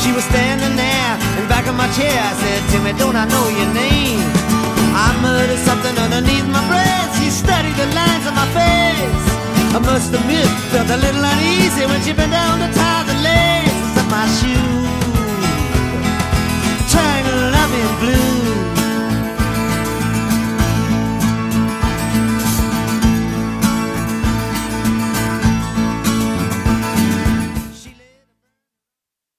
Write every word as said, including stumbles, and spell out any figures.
She was standing there in back of my chair. I said, Timmy, don't I know your name? I muttered something underneath my breath. She studied the lines on my face. I must admit, felt a little uneasy when she bent down to tie the lace.